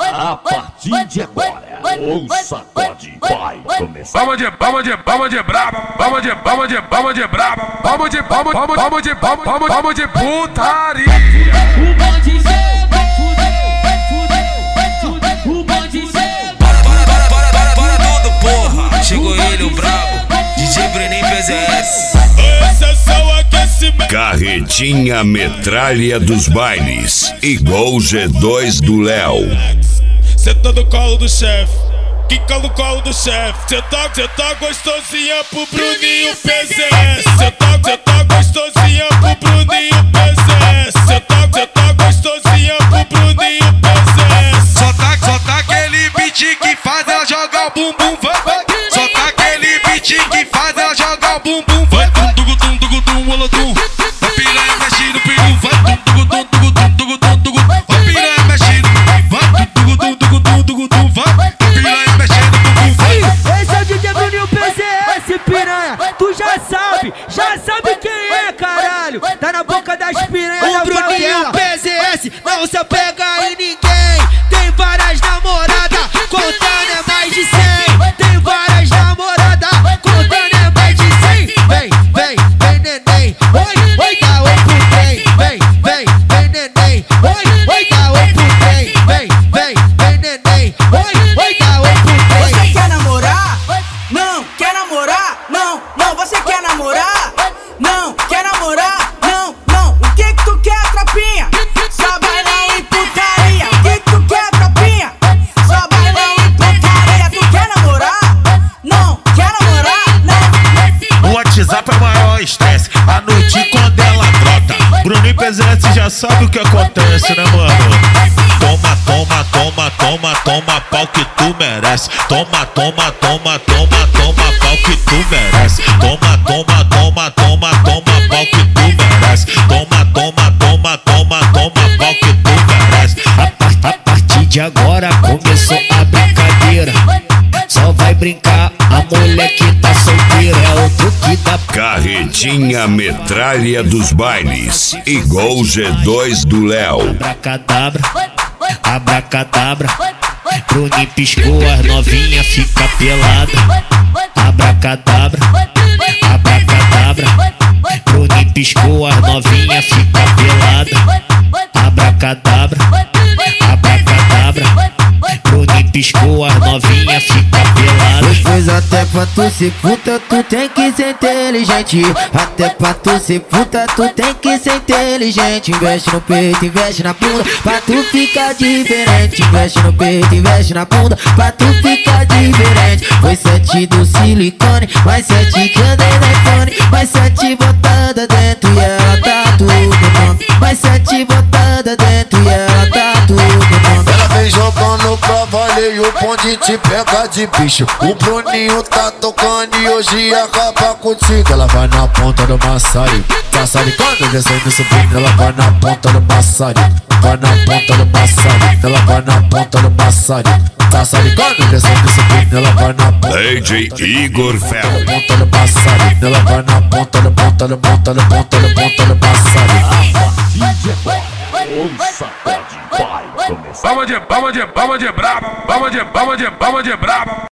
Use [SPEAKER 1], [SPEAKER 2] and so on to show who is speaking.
[SPEAKER 1] A partir de agora, o sacode vai começar.
[SPEAKER 2] Vamos de brabo, vamos de brabo, vamos de brabo, vamos de putaria.
[SPEAKER 3] O bonde chegou, fudeu, o bonde chegou.
[SPEAKER 4] Para tudo, porra. Chegou ele, o brabo, DJ Brenin PZS.
[SPEAKER 5] Esse é só aquecimento.
[SPEAKER 6] Carretinha metralha dos bailes, igual G2 do Léo.
[SPEAKER 5] Senta no colo do chefe, quica no colo do chefe. Cê tá gostosinha pro Bruninho PZS. Cê tá gostosinha pro Bruninho PZS. Cê tá gostosinha pro Bruninho PZS.
[SPEAKER 4] Só tá aquele beat que faz ela jogar o bumbum, vai. Só tá aquele beat que faz ela jogar o bumbum, vai. Tum, olodum. A piranha mexe no peru, vai. Tum, a piranha mexe no vai. Tum, vai. A piranha mexe no bumbum, vai.
[SPEAKER 7] Esse é o DJ Bruninho PZS, piranha. Tu já sabe quem é, caralho. Tá na boca das piranhas da favela. O Bruninho PZS não se apega em ninguém. Tem várias namoradas, contando é mais de 100. Tem várias namoradas, contando é mais de 100. Vem, neném. Oi, dá oi pro trem. Vem, neném. Oi, dá oi pro trem. Vem, neném. Oi, dá oi pro trem.
[SPEAKER 8] Você quer namorar? Não. Quer namorar? Não. Você quer namorar? Não. Quer namorar? Não. O que tu quer, tropinha? Só bailão e putaria. O que tu quer, tropinha? Só bailão e putaria. Tu quer namorar? Não. Quer namorar? Não.
[SPEAKER 9] O WhatsApp é o maior estresse, a noite quando ela brota. Bruninho PZS já sabe o que acontece, né, mano? Toma pau que tu merece. Toma pau que tu merece. Toma pau que tu merece. Toma pau que tu merece. A partir de agora começou a brincadeira. Só vai brincar a mulher que tá solteira. É outro que dá.
[SPEAKER 6] Carretinha metralha dos bailes, igual G2 do Léo.
[SPEAKER 9] Abracadabra, Bruninho piscou, as novinha fica pelada. Abracadabra, Bruninho piscou, as novinha fica pelada. Abracadabra, Bruninho piscou, as novinha fica pelada.
[SPEAKER 7] Pois até pra tu ser puta, tu tem que ser inteligente. Até pra tu ser puta, tu tem que ser inteligente. Investe no peito, investe na bunda, pra tu ficar diferente. Investe no peito, investe na bunda, pra tu ficar diferente. Foi 7 do silicone, mais 7 que andei na iPhone. Mais 7 botada dentro e ela tá tudo bom. Mais 7 botada dentro e ela tá tudo bom.
[SPEAKER 10] Ela vem jogando pra valer e o bonde te pega de bicho. O Bruninho tá tocando e hoje acaba contigo. Ela vai na ponta do maçarico, sassaricando, descendo e subindo. Ela vai na ponta do maçarico, vai na ponta do maçarico. Ela vai na ponta do maçarico, sassaricando, descendo e subindo. Ela vai na ponta
[SPEAKER 6] DJ Igor Fel.
[SPEAKER 10] ponta do maçarico. Ela vai na ponta do maçarico.
[SPEAKER 1] A partir de agora, o sacode vai começar.
[SPEAKER 2] Vamos de brabo, vamos de brabo.